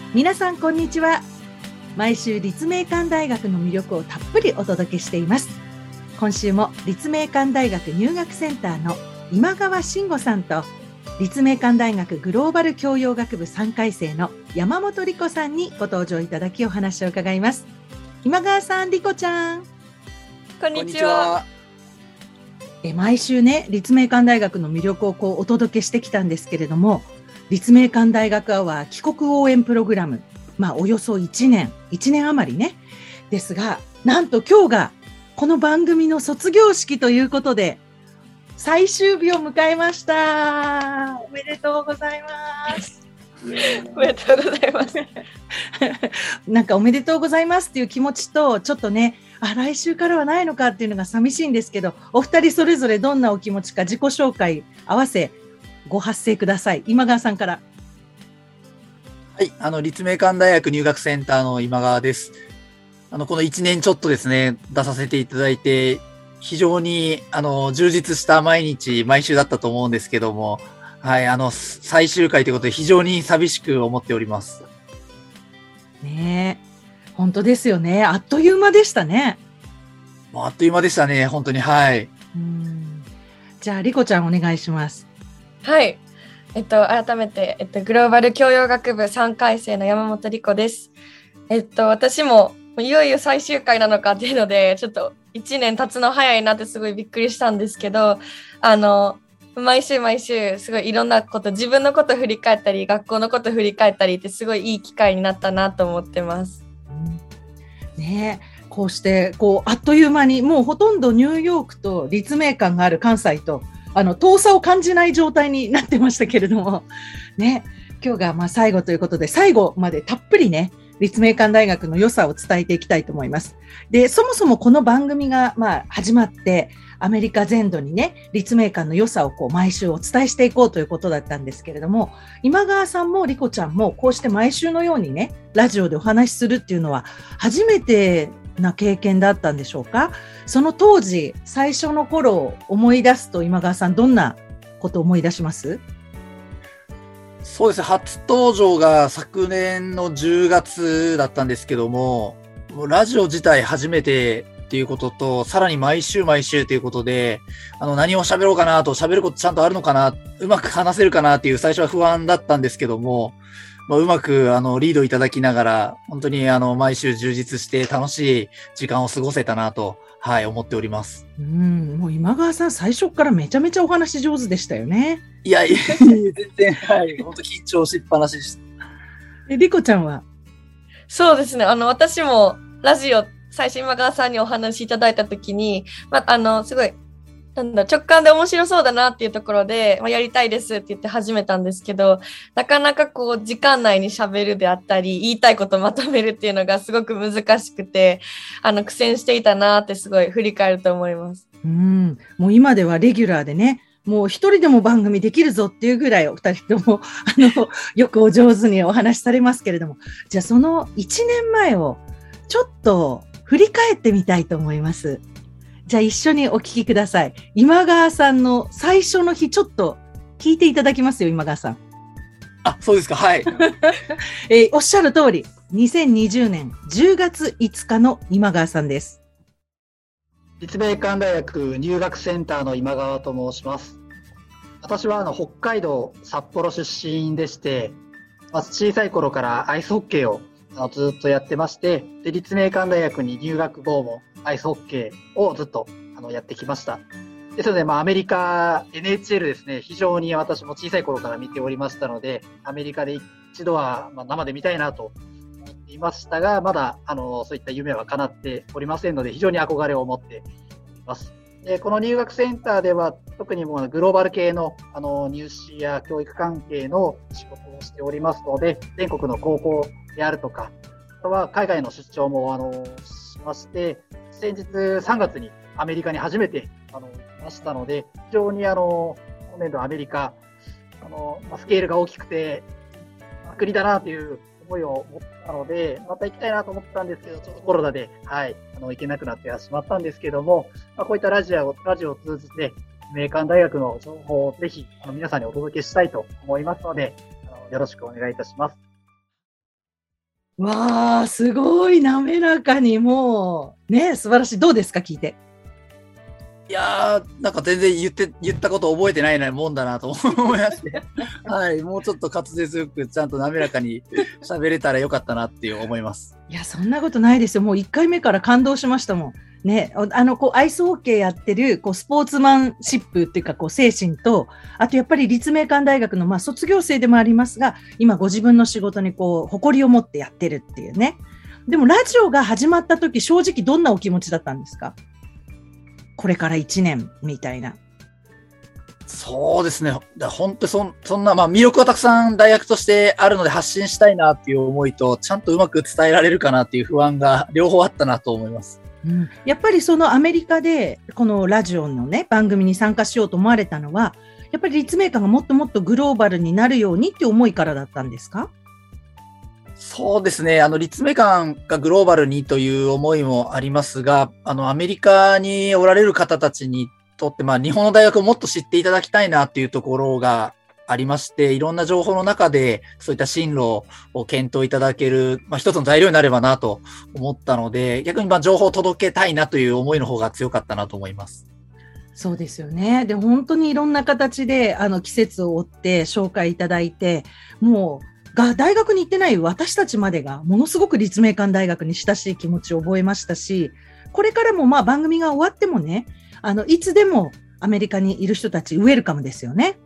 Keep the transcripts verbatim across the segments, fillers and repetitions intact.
皆さんこんにちは。毎週立命館大学の魅力をたっぷりお届けしています。今週も立命館大学入学センターの今川慎吾さんと立命館大学グローバル教養学部さんかい生の山本理子さんにご登場いただきお話を伺います。今川さん、理子ちゃん、 こんにちは。 え毎週ね、立命館大学の魅力をこうお届けしてきたんですけれども、立命館大学アワー帰国応援プログラム、まあおよそいちねん、いちねん余りね、ですが、なんと今日がこの番組の卒業式ということで、最終日を迎えました。おめでとうございます。 おめでとうございます。 なんかおめでとうございますっていう気持ちと、ちょっとね、あ、来週からはないのかっていうのが寂しいんですけど、お二人それぞれどんなお気持ちか自己紹介合わせご発声ください。今川さんから。 はい、あの立命館大学入学センターの今川です。あのこのいちねんちょっとですね、出させていただいて、非常にあの充実した毎日毎週だったと思うんですけども、はい、あの最終回ということで非常に寂しく思っております。 ねえ。本当ですよね。あっという間でしたね。 もうあっという間でしたね。本当に。はい。 うん。じゃあ、リコちゃんお願いします。 はい。えっと、改めて、えっと、グローバル教養学部さんかい生の山本理子です。えっと、私もいよいよ最終回なのかっていうので、ちょっといちねん経つの早いなってすごいびっくりしたんですけど、あの、毎週毎週すごいいろんなこと、自分のこと振り返ったり、学校のこと振り返ったりってすごいいい機会になったなと思ってます。 ねえ、こうしてこうあっという間にもうほとんどニューヨークと立命館がある関西とあの遠さを感じない状態になってましたけれどもね、今日がまあ最後ということで最後までたっぷりね立命館大学の良さを伝えていきたいと思います。で、そもそもこの番組がまあ始まってアメリカ全土にね立命館の良さをこう毎週お伝えしていこうということだったんですけれども、今川さんもリコちゃんもこうして毎週のようにねラジオでお話しするっていうのは初めてな経験だったんでしょうか。その当時最初の頃を思い出すと今川さんどんなことを思い出します？ そうですね、初登場が昨年のじゅうがつだったんですけども、もうラジオ自体初めてっていうことと、さらに毎週毎週ということで、あの何を喋ろうかなと、喋ることちゃんとあるのかな、うまく話せるかなっていう最初は不安だったんですけども、まあ、うまくあのリードいただきながら、本当にあの毎週充実して楽しい時間を過ごせたなと、はい、思っております。 うん、もう今川さん最初からめちゃめちゃお話上手でしたよね。 いやいや、全然、はい、本当緊張しっぱなしでした。 え、リコちゃんは？ そうですね、あの私もラジオ最初今川さんにお話しいただいたときに、まあ、あのすごいなんだ直感で面白そうだなっていうところで、まあ、やりたいですって言って始めたんですけど、なかなかこう時間内に喋るであったり言いたいことをまとめるっていうのがすごく難しくて、あの苦戦していたなってすごい振り返ると思います。 うん、もう今ではレギュラーでね、もう一人でも番組できるぞっていうぐらいお二人ともあのよくお上手にお話しされますけれども、じゃあそのいちねんまえをちょっと振り返ってみたいと思います。じゃあ一緒にお聞きください。今川さんの最初の日ちょっと聞いていただきますよ、今川さん。 あ、そうですか、はい。 えー、おっしゃる通り、にせんにじゅうねんじゅうがついつかの今川さんです。 立命館大学入学センターの今川と申します。私はあの北海道札幌出身でして、まず小さい頃からアイスホッケーをあのずっとやってまして、で立命館大学に入学後もアイスホッケーをずっとあのやってきました。ですので、まあ、アメリカ エヌエイチエル ですね、非常に私も小さい頃から見ておりましたので、アメリカで一度はまあ生で見たいなと思っていましたが、まだあのそういった夢は叶っておりませんので、非常に憧れを持っています。でこの入学センターでは特にもうグローバル系の、あの入試や教育関係の仕事をしておりますので、全国の高校であるとか、あとは海外の出張もあのしまして、先日さんがつにアメリカに初めてあの行きましたので、非常にあの今年度アメリカあの、まあ、スケールが大きくて国だなという思いを持ったので、また行きたいなと思ったんですけど、ちょっとコロナで、はい、あの行けなくなってしまったんですけども、まあ、こういったラジオラジオを通じて立命館大学の情報をぜひあの皆さんにお届けしたいと思いますので、あのよろしくお願いいたします。 わあ、すごい滑らかに、もうね、素晴らしい。どうですか、聞いて。 いやー、なんか全然言って、言ったこと覚えてないもんだなと思いまして、はい、もうちょっと滑舌よく、ちゃんと滑らかに喋れたらよかったなっていう思います。 いや、そんなことないですよ。もういっかいめから感動しましたもん。ね、あの、こう、アイスホッケーやってる、こう、スポーツマンシップっていうか、こう、精神と、あとやっぱり立命館大学の、まあ、卒業生でもありますが、今ご自分の仕事にこう、誇りを持ってやってるっていうね。でも、ラジオが始まった時、正直どんなお気持ちだったんですか？これからいちねんみたいな。 そうですね。本当にそ、そんな、まあ魅力はたくさん大学としてあるので発信したいなっていう思いと、ちゃんとうまく伝えられるかなっていう不安が両方あったなと思います。 うん、やっぱりそのアメリカでこのラジオのね、番組に参加しようと思われたのは、やっぱり立命館がもっともっとグローバルになるようにっていう思いからだったんですか？ そうですね。あの、立命館がグローバルにという思いもありますが、あの、アメリカにおられる方たちにとって、まあ、日本の大学をもっと知っていただきたいなっていうところがありまして、いろんな情報の中で、そういった進路を検討いただける、まあ、一つの材料になればなと思ったので、逆にまあ、情報を届けたいなという思いの方が強かったなと思います。 そうですよね。で、本当にいろんな形で、あの、季節を追って紹介いただいて、もう、が大学に行ってない私たちまでがものすごく立命館大学に親しい気持ちを覚えましたし、これからもまあ番組が終わってもね、あのいつでもアメリカにいる人たちウェルカムですよね。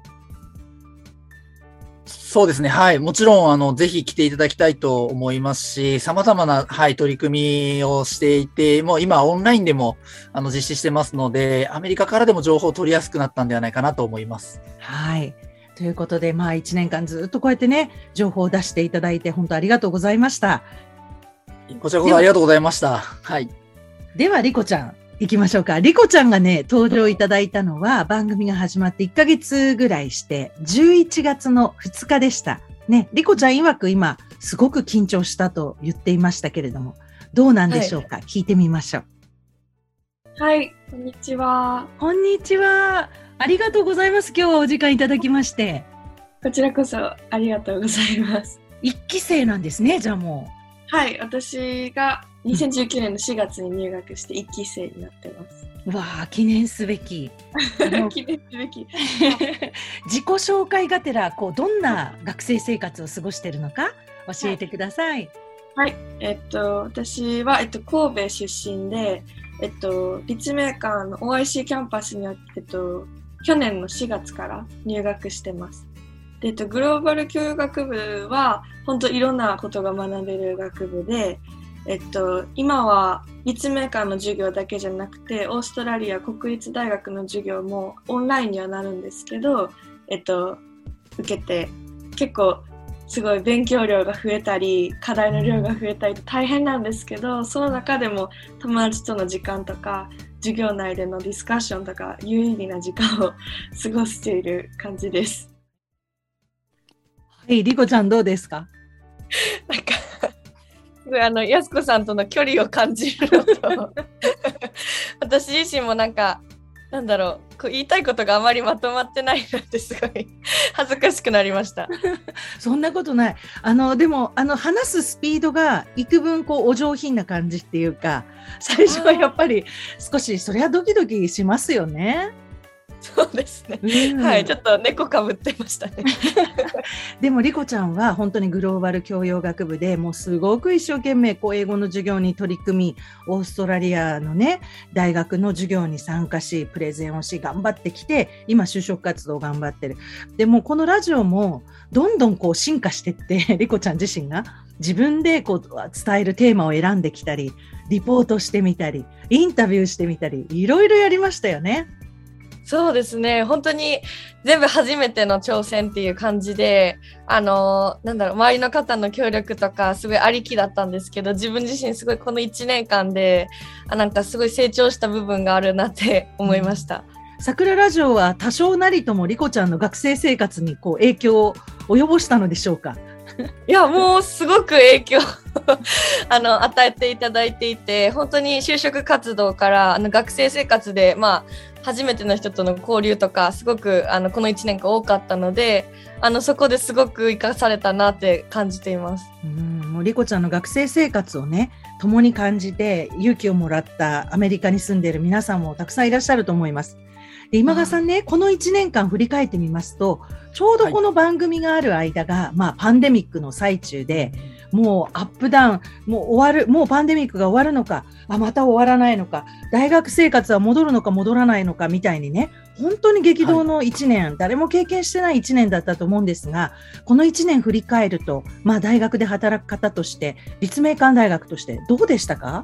そうですね。はい。もちろん、あの、ぜひ来ていただきたいと思いますし、様々な、はい、取り組みをしていて、もう今オンラインでも、あの、実施してますので、アメリカからでも情報を取りやすくなったんではないかなと思います。 はい。ということで、まあ、いちねんかんずっとこうやってね、情報を出していただいて、本当ありがとうございました。 こちらこそありがとうございました。はい。 では、リコちゃん、行きましょうか。リコちゃんがね、登場いただいたのは、番組が始まっていっかげつぐらいして、じゅういちがつのふつかでした。ね、リコちゃん曰く今、すごく緊張したと言っていましたけれども、どうなんでしょうか、はい、聞いてみましょう。 はい、こんにちは。 こんにちは。ありがとうございます。今日はお時間いただきまして。 こちらこそありがとうございます。 一期生なんですね、じゃあもう。はい、私がにせんじゅうきゅうねんのしがつに入学して一期生になってます。 うん、わあ、記念すべき。 記念すべき。 自己紹介がてら、こうどんな学生生活を過ごしているのか教えてください。 はい、はい、えっと私はえっと神戸出身で、えっと立命館の オーアイシー キャンパスにえっと去年のしがつから入学してます。で、えっと、グローバル教養学部は本当いろんなことが学べる学部で、えっと、今は立命館の授業だけじゃなくてオーストラリア国立大学の授業もオンラインにはなるんですけど、えっと、受けて結構すごい勉強量が増えたり課題の量が増えたりと大変なんですけど、その中でも友達との時間とか授業内でのディスカッションとか有意義な時間を過ごしている感じです。 はい、リコちゃんどうですか？ なんかすごいあのやすこさんとの距離を感じるのと私自身もなんかなんだろう、こう言いたいことがあまりまとまってないなってすごい恥ずかしくなりました。 そんなことない。あのでもあの話すスピードが幾分こうお上品な感じっていうか、最初はやっぱり少しそりゃドキドキしますよね。 そうですね、うん、はい、ちょっと猫かぶってましたね。 でもリコちゃんは本当にグローバル教養学部でもうすごく一生懸命こう英語の授業に取り組み、オーストラリアのね大学の授業に参加しプレゼンをし頑張ってきて、今就職活動を頑張ってる。でもこのラジオもどんどんこう進化していってリコちゃん自身が自分でこう伝えるテーマを選んできたり、リポートしてみたりインタビューしてみたりいろいろやりましたよね。 そうですね、本当に全部初めての挑戦っていう感じで、あのなんだろう、周りの方の協力とかすごいありきだったんですけど、自分自身すごいこのいちねんかんであなんかすごい成長した部分があるなって思いました。 うん、桜ラジオは多少なりともリコちゃんの学生生活にこう影響を及ぼしたのでしょうか？ いやもうすごく影響あの与えていただいていて、本当に就職活動からあの学生生活で、まあ、初めての人との交流とかすごくあのこのいちねんかん多かったので、あのそこですごく生かされたなって感じています。 うん、もうリコちゃんの学生生活をね共に感じて勇気をもらったアメリカに住んでいる皆さんもたくさんいらっしゃると思います。で今川さんね、このいちねんかん振り返ってみますと、ちょうどこの番組がある間が、はい、まあ、パンデミックの最中で、もうアップダウン、もう終わる、もうパンデミックが終わるのか、あ、また終わらないのか、大学生活は戻るのか戻らないのかみたいにね、本当に激動のいちねん、はい、誰も経験してないいちねんだったと思うんですが、このいちねん振り返ると、まあ、大学で働く方として、立命館大学としてどうでしたか？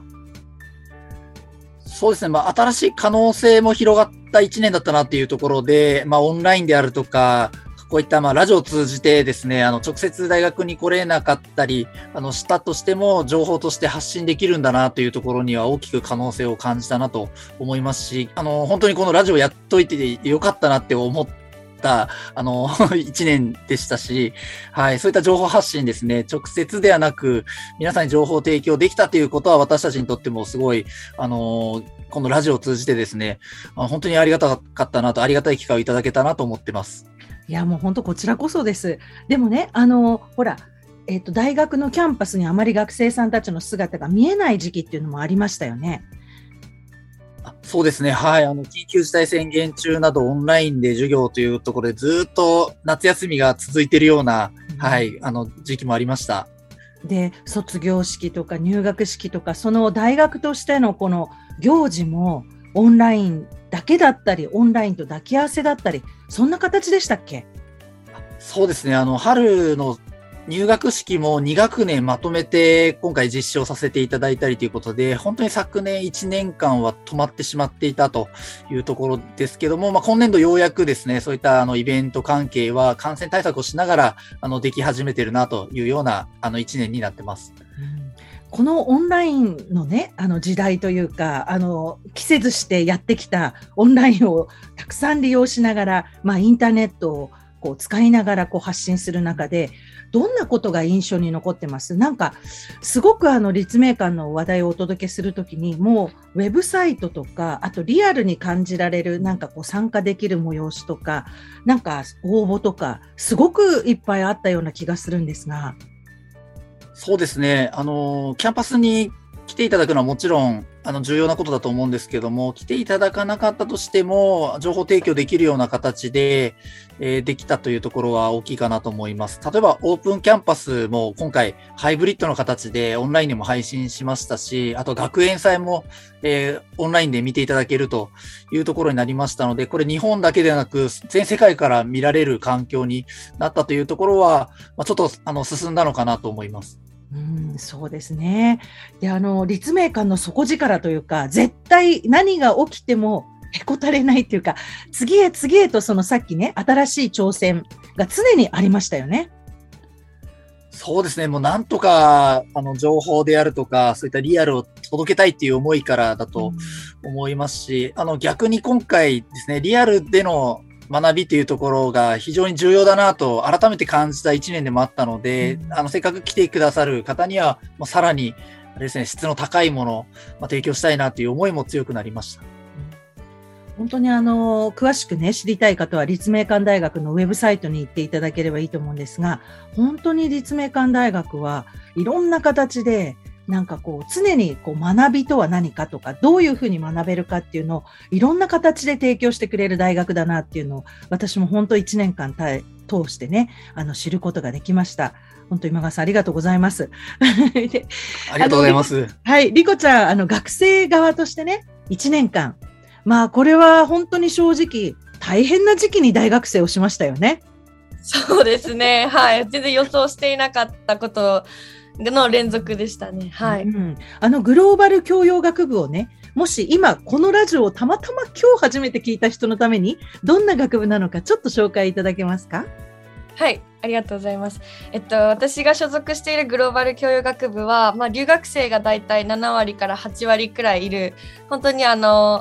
そうですね、まあ、新しい可能性も広がったいちねんだったなっていうところで、まあ、オンラインであるとか、こういったまあラジオを通じてですね、あの直接大学に来れなかったり、あのしたとしても情報として発信できるんだなというところには大きく可能性を感じたなと思いますし、あの本当にこのラジオやっといてよかったなって思ったあのいちねんでしたし、はい、そういった情報発信ですね、直接ではなく皆さんに情報を提供できたということは私たちにとってもすごいあのこのラジオを通じてですね、本当にありがたかったなと、ありがたい機会をいただけたなと思ってます。 いやもう本当こちらこそです。でもね、あのほら、えっと、大学のキャンパスにあまり学生さんたちの姿が見えない時期っていうのもありましたよね。 あ、そうですね。はい。あの、緊急事態宣言中などオンラインで授業というところでずっと夏休みが続いているような、うん、はい、あの時期もありました。 で、卒業式とか入学式とか、その大学としてのこの行事もオンラインだけだったり、オンラインと抱き合わせだったり、そんな形でしたっけ？ そうですね。あの、春の入学式もに学年まとめて今回実施をさせていただいたりということで、本当に昨年いちねんかんは止まってしまっていたというところですけども、まあ、今年度ようやくですね、そういったあのイベント関係は感染対策をしながらあのでき始めているなというようなあのいちねんになってます。 うん、このオンラインのね、あの時代というか、あの季節してやってきたオンラインをたくさん利用しながら、まあ、インターネットをこう使いながらこう発信する中で、どんなことが印象に残ってます？なんかすごくあの立命館の話題をお届けするときに、もうウェブサイトとか、あとリアルに感じられるなんかこう参加できる催しとか、なんか応募とかすごくいっぱいあったような気がするんですが。 そうですね。あのキャンパスに来ていただくのはもちろんあの重要なことだと思うんですけども、来ていただかなかったとしても情報提供できるような形で、えー、できたというところは大きいかなと思います。例えばオープンキャンパスも今回ハイブリッドの形でオンラインでも配信しましたし、あと学園祭も、えー、オンラインで見ていただけるというところになりましたので、これ日本だけではなく全世界から見られる環境になったというところは、まあ、ちょっとあの進んだのかなと思います。 うん、そうですね。で、あの立命館の底力というか、絶対何が起きてもへこたれないというか、次へ次へとそのさっきね、新しい挑戦が常にありましたよね。 そうですね。もうなんとかあの情報であるとか、そういったリアルを届けたいっていう思いからだと思いますし、うん、あの逆に今回ですね、リアルでの学びというところが非常に重要だなと改めて感じた一年でもあったので、うん、あのせっかく来てくださる方にはもうさらにあれですね、質の高いものを提供したいなという思いも強くなりました。 本当にあの詳しくね知りたい方は立命館大学のウェブサイトに行っていただければいいと思うんですが、本当に立命館大学はいろんな形でなんかこう常にこう学びとは何かとか、どういうふうに学べるかっていうのをいろんな形で提供してくれる大学だなっていうのを私も本当いちねんかん通してねあの知ることができました。本当今川さんありがとうございます。 でありがとうございます。 はい、リコちゃんあの学生側としてねいちねんかん、まあこれは本当に正直大変な時期に大学生をしましたよね。 そうですね、はい、全然予想していなかったことの連続でしたね。はい、うん、 あのグローバル教養学部をね、もし今このラジオをたまたま今日初めて聞いた人のためにどんな学部なのかちょっと紹介いただけますか？ はい、ありがとうございます。えっと、私が所属しているグローバル教養学部は、まあ、留学生がだいたいななわりからはちわりくらいいる、本当にあの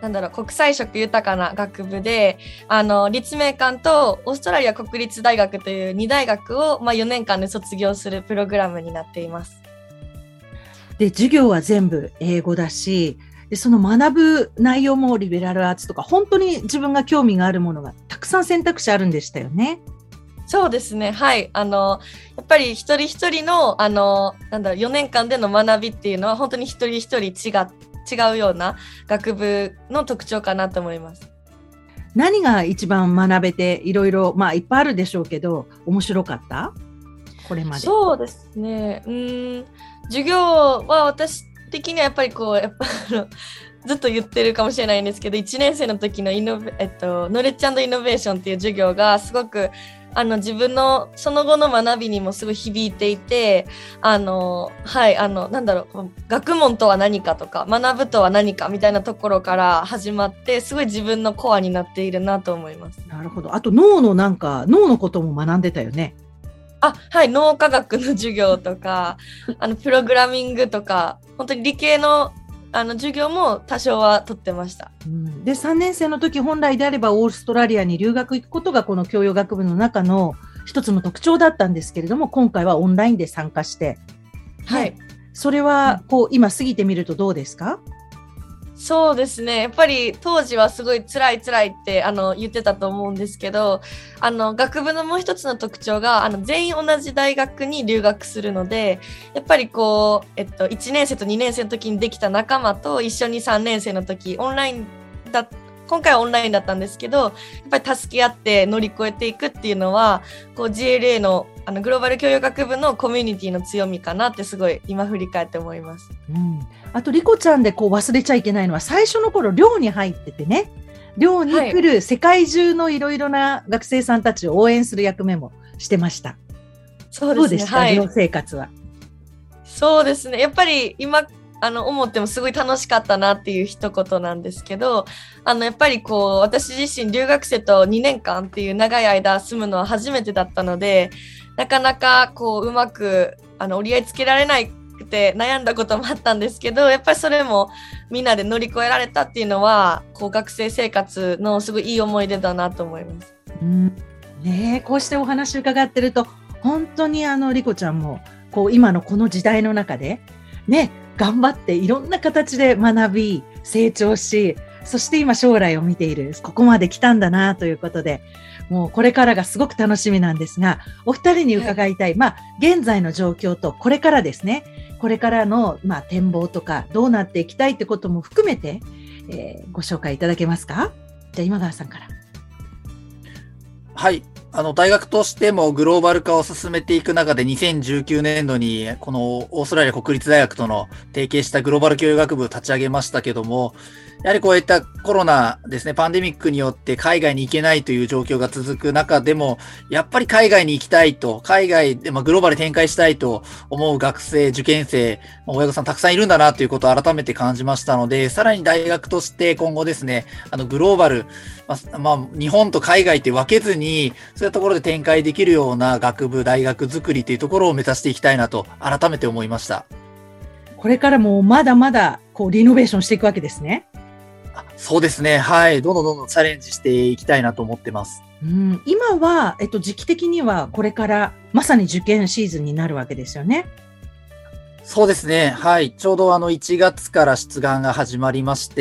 なんだろう、国際色豊かな学部で、あの立命館とオーストラリア国立大学というに大学を、まあ、よねんかんで卒業するプログラムになっています。 で、授業は全部英語だし、でその学ぶ内容もリベラルアーツとか、本当に自分が興味があるものがたくさん選択肢あるんでしたよね。 そうですね。はい。あの、やっぱり一人一人の、あの、なんだろう、よねんかんでの学びっていうのは本当に一人一人違う、違うような学部の特徴かなと思います。 何が一番学べて、いろいろ、まあいっぱいあるでしょうけど、面白かった？これまで。 そうですね。うーん、授業は私的にはやっぱりこう、やっぱあの、ずっと言ってるかもしれないんですけど、いちねん生の時のイノベ、えっと、ノレッジ&イノベーションっていう授業がすごくあの自分のその後の学びにもすごい響いていて、あの、はい、あの、なんだろう、学問とは何かとか、学ぶとは何かみたいなところから始まって、すごい自分のコアになっているなと思います。 なるほど。あと脳のなんか、脳のことも学んでたよね。 あ、はい、脳科学の授業とか、あの、プログラミングとか、本当に理系のあの授業も多少は取ってました。 うん、で、さんねん生の時、本来であればオーストラリアに留学行くことがこの教養学部の中の一つの特徴だったんですけれども、今回はオンラインで参加して、 はい。 それはこう今過ぎてみるとどうですか？ そうですね。やっぱり当時はすごい辛い辛いってあの言ってたと思うんですけど、あの学部のもう一つの特徴があの全員同じ大学に留学するので、やっぱりこう、えっと、いちねん生とにねん生の時にできた仲間と一緒にさんねん生の時オンラインだ今回はオンラインだったんですけど、やっぱり助け合って乗り越えていくっていうのはこう ジーエルエー のあのグローバル教養学部のコミュニティの強みかなってすごい今振り返って思います。 うん、あとリコちゃんでこう忘れちゃいけないのは、最初の頃寮に入っててね、寮に来る世界中のいろいろな学生さんたちを応援する役目もしてました。 そうですね。 どうでした、はい、寮生活は。 そうですね。やっぱり今あの思ってもすごい楽しかったなっていう一言なんですけど、あのやっぱりこう私自身留学生とにねんかんっていう長い間住むのは初めてだったので、なかなかこううまくあの折り合いつけられなくて悩んだこともあったんですけど、やっぱりそれもみんなで乗り越えられたっていうのはこう学生生活のすごいいい思い出だなと思います。 うんね、こうしてお話伺ってると本当にあのリコちゃんもこう今のこの時代の中でね、頑張っていろんな形で学び成長し、そして今将来を見ている、ここまで来たんだなということで、もうこれからがすごく楽しみなんですが、お二人に伺いたい、はい、まあ現在の状況とこれからですね、これからのまあ展望とかどうなっていきたいってことも含めて、えー、ご紹介いただけますか？じゃあ今川さんから。 はい。あの、大学としてもグローバル化を進めていく中でにせんじゅうきゅうねんどにこのオーストラリア国立大学との提携したグローバル教養学部を立ち上げましたけども、やはりこういったコロナですね、パンデミックによって海外に行けないという状況が続く中でも、やっぱり海外に行きたいと、海外で、まあ、グローバル展開したいと思う学生、受験生、親御さんたくさんいるんだなということを改めて感じましたので、さらに大学として今後ですね、あのグローバル、まあ、まあ、日本と海外って分けずに、そういったところで展開できるような学部、大学作りというところを目指していきたいなと改めて思いました。 これからもまだまだこうリノベーションしていくわけですね。 そうですね。はい。どんどんどんどんチャレンジしていきたいなと思ってます。 うん、今は、えっと、時期的にはこれからまさに受験シーズンになるわけですよね。 そうですね。はい。ちょうどあのいちがつから出願が始まりまして、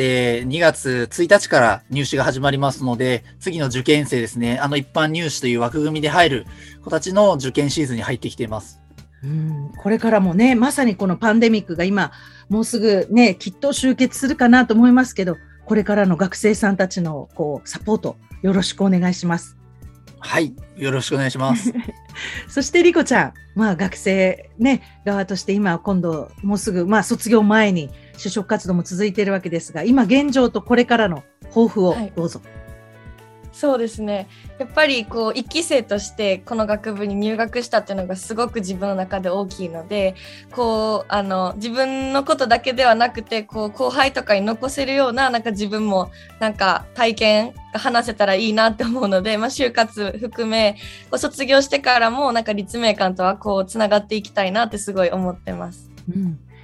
にがつついたちから入試が始まりますので、次の受験生ですね。あの一般入試という枠組みで入る子たちの受験シーズンに入ってきています。 うん、これからもね、まさにこのパンデミックが今、もうすぐね、きっと終結するかなと思いますけど、これからの学生さんたちのこうサポートよろしくお願いします。 はい、よろしくお願いします。 そしてリコちゃん、まあ学生ね側として今今度もうすぐまあ卒業前に就職活動も続いているわけですが、今現状とこれからの抱負をどうぞ。はい、 そうですね。やっぱりこういっき生としてこの学部に入学したっていうのがすごく自分の中で大きいので、こうあの自分のことだけではなくて、こう後輩とかに残せるようななんか自分もなんか体験が話せたらいいなって思うので、まあ、就活含めこう卒業してからもなんか立命館とはこうつながっていきたいなってすごい思ってます。 うん、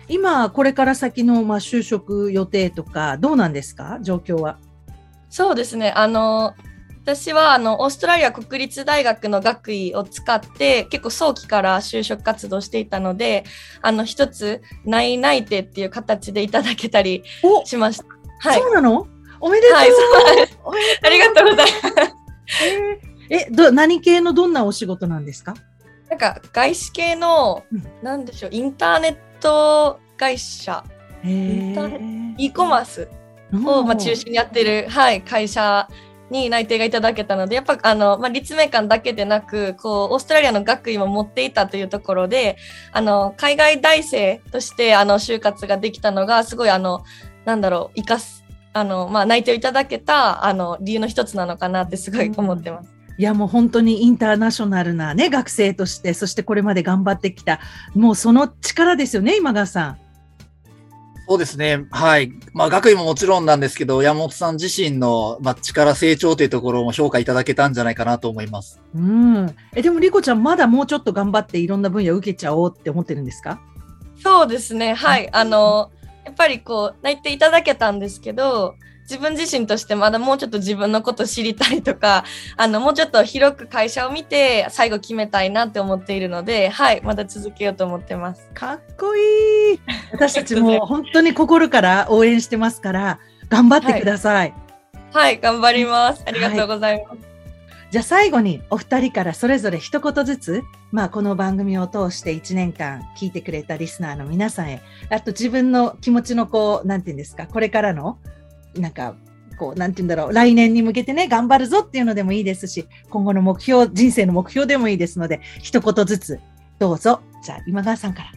今、これから先の、まあ、就職予定とか、どうなんですか、状況は。 そうですね。あの、私はあのオーストラリア国立大学の学位を使って結構早期から就職活動していたので、あの一つ内内定っていう形でいただけたりしました。 はい、そうなの？おめでとう。はい、 ありがとうございます。 えー、えど何系のどんなお仕事なんですか？ なんか外資系の、うん、なんでしょう、インターネット会社、インターネット e コマースを、まあ、中心にやってる、はい、会社に内定がいただけたので、やっぱあの、まあ、立命館だけでなく、こう、オーストラリアの学位も持っていたというところで、あの、海外大生として、あの、就活ができたのが、すごい、あの、なんだろう、生かす、あの、まあ、内定をいただけた、あの、理由の一つなのかなってすごい思ってます。 いや、もう本当にインターナショナルなね、学生として、そしてこれまで頑張ってきた、もうその力ですよね、今川さん。 そうですね。はい。まあ、学位ももちろんなんですけど、山本さん自身の、まあ、力成長というところも評価いただけたんじゃないかなと思います。 うん。え、でも、リコちゃん、まだもうちょっと頑張っていろんな分野受けちゃおうって思ってるんですか？ そうですね。はい。あの、やっぱりこう、内定いただけたんですけど、自分自身としてまだもうちょっと自分のこと知りたいとか、あの、もうちょっと広く会社を見て最後決めたいなって思っているので、はい、まだ続けようと思ってます。 かっこいい。私たちも本当に心から応援してますから、頑張ってください。 はい、はい、頑張ります。ありがとうございます。はい、 じゃあ最後にお二人からそれぞれ一言ずつ、まあこの番組を通していちねんかん聞いてくれたリスナーの皆さんへ、あと自分の気持ちのこう、なんていうんですか、これからのなんか、こう、なんて言うんだろう、来年に向けてね、頑張るぞっていうのでもいいですし、今後の目標、人生の目標でもいいですので、一言ずつ、どうぞ。じゃあ、今川さんから。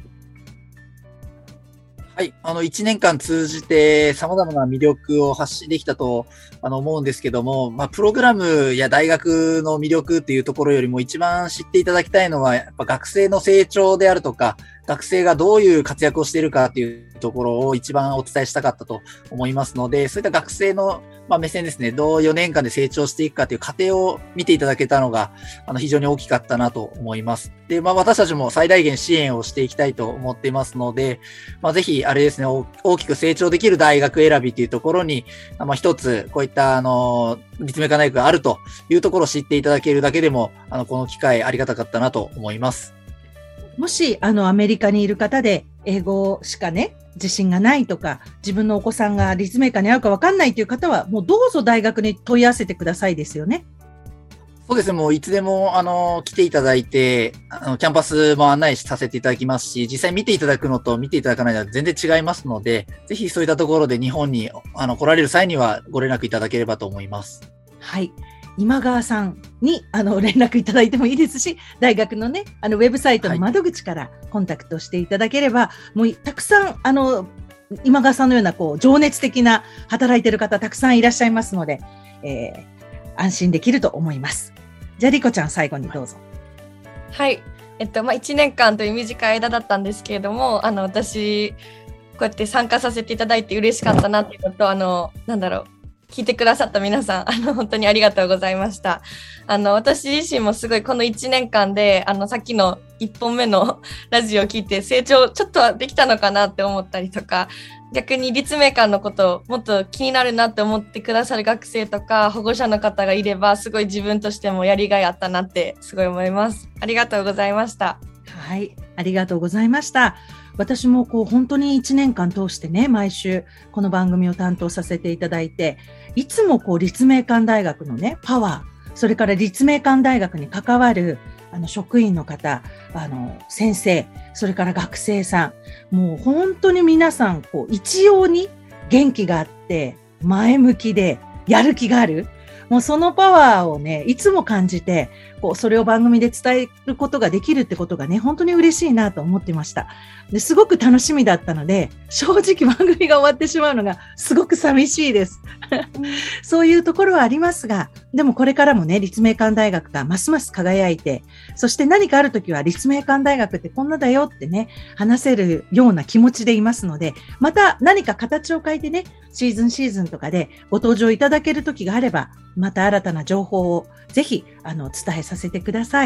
はい。あの、一年間通じて様々な魅力を発信できたと、あの、思うんですけども、まあ、プログラムや大学の魅力っていうところよりも一番知っていただきたいのは、やっぱ学生の成長であるとか、学生がどういう活躍をしているかっていうところを一番お伝えしたかったと思いますので、そういった学生の、まあ、目線ですね、どうよねんかんで成長していくかという過程を見ていただけたのが、あの、非常に大きかったなと思います。で、まあ、私たちも最大限支援をしていきたいと思っていますので、まあ、ぜひ、あれですね、大きく成長できる大学選びというところに、まあ、一つ、こういった、あの、立命館大学があるというところを知っていただけるだけでも、あの、この機会ありがたかったなと思います。 もし、あの、アメリカにいる方で、英語しかね、自信がないとか、自分のお子さんが立命館に合うか分かんないという方は、もうどうぞ大学に問い合わせてくださいですよね。 そうですね、もういつでも、あの、来ていただいて、あの、キャンパスも案内させていただきますし、実際見ていただくのと見ていただかないのは全然違いますので、ぜひそういったところで日本に、あの、来られる際にはご連絡いただければと思います。 はい。今川さんにあの連絡いただいてもいいですし、大学のね、あのウェブサイトの窓口からコンタクトしていただければ、はい、もうたくさん、あの、今川さんのようなこう情熱的な働いている方たくさんいらっしゃいますので、えー、安心できると思います。じゃあ、リコちゃん最後にどうぞ。 はい。えっと、まあ、いちねんかんという短い間だったんですけれども、あの、私、こうやって参加させていただいて嬉しかったなっていうのと、あの、なんだろう。聞いてくださった皆さん、あの、本当にありがとうございました。あの、私自身もすごいこのいちねんかんで、あの、さっきのいっぽんめのラジオを聞いて成長ちょっとはできたのかなって思ったりとか、逆に立命館のこともっと気になるなって思ってくださる学生とか保護者の方がいれば、すごい自分としてもやりがいあったなってすごい思います。ありがとうございました。 はい、ありがとうございました。私もこう本当にいちねんかん通してね、毎週この番組を担当させていただいて、いつもこう立命館大学のね、パワー、それから立命館大学に関わるあの職員の方、あの先生、それから学生さん、もう本当に皆さんこう一様に元気があって、前向きでやる気がある。もうそのパワーをね、いつも感じて、こう、それを番組で伝えることができるってことがね、本当に嬉しいなと思ってました。ですごく楽しみだったので、正直番組が終わってしまうのがすごく寂しいです。そういうところはありますが、でもこれからもね、立命館大学がますます輝いて、そして何かあるときは立命館大学ってこんなだよってね、話せるような気持ちでいますので、また何か形を変えてね、シーズンシーズンとかでご登場いただけるときがあれば、また新たな情報をぜひあの伝えさせてください。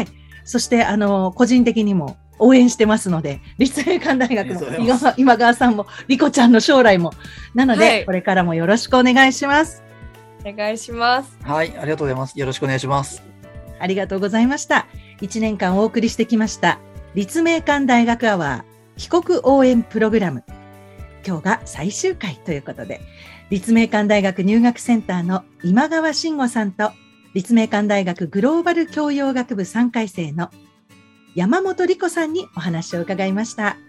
そしてあの個人的にも応援してますので、立命館大学の今川今川さんもリコちゃんの将来も、なので、はい、これからもよろしくお願いします。 お願いします。 はい、ありがとうございます。よろしくお願いします。 ありがとうございました。いちねんかんお送りしてきました立命館大学アワー帰国応援プログラム。今日が最終回ということで、立命館大学入学センターの今川慎吾さんと、立命館大学グローバル教養学部さんかい生の山本理子さんにお話を伺いました。